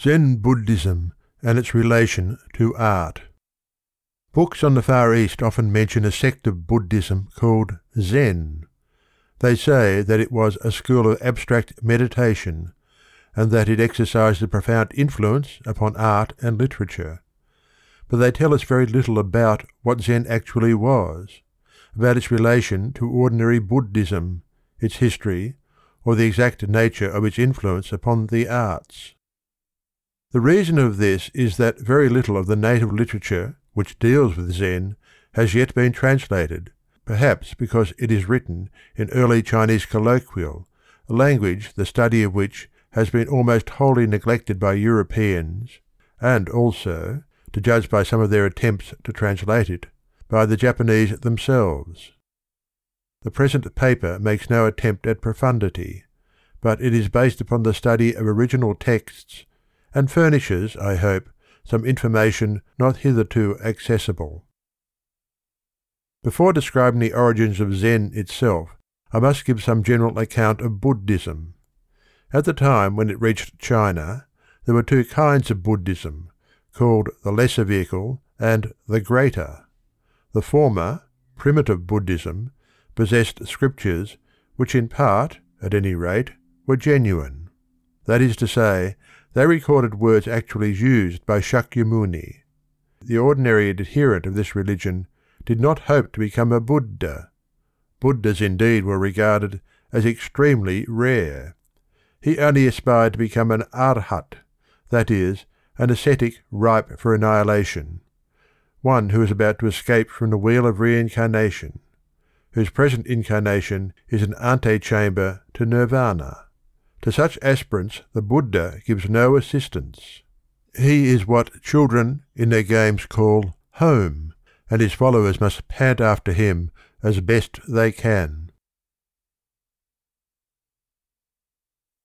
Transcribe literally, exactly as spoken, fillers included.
Zen Buddhism and its relation to art. Books on the Far East often mention a sect of Buddhism called Zen. They say that it was a school of abstract meditation, and that it exercised a profound influence upon art and literature. But they tell us very little about what Zen actually was, about its relation to ordinary Buddhism, its history, or the exact nature of its influence upon the arts. The reason of this is that very little of the native literature which deals with Zen has yet been translated, perhaps because it is written in early Chinese colloquial, a language the study of which has been almost wholly neglected by Europeans, and also, to judge by some of their attempts to translate it, by the Japanese themselves. The present paper makes no attempt at profundity, but it is based upon the study of original texts and furnishes, I hope, some information not hitherto accessible. Before describing the origins of Zen itself, I must give some general account of Buddhism. At the time when it reached China, there were two kinds of Buddhism, called the Lesser Vehicle and the Greater. The former, primitive Buddhism, possessed scriptures which in part, at any rate, were genuine. That is to say, they recorded words actually used by Shakyamuni. The ordinary adherent of this religion did not hope to become a Buddha. Buddhas indeed were regarded as extremely rare. He only aspired to become an arhat, that is, an ascetic ripe for annihilation, one who is about to escape from the wheel of reincarnation, whose present incarnation is an antechamber to nirvana. To such aspirants the Buddha gives no assistance. He is what children in their games call home, and his followers must pant after him as best they can.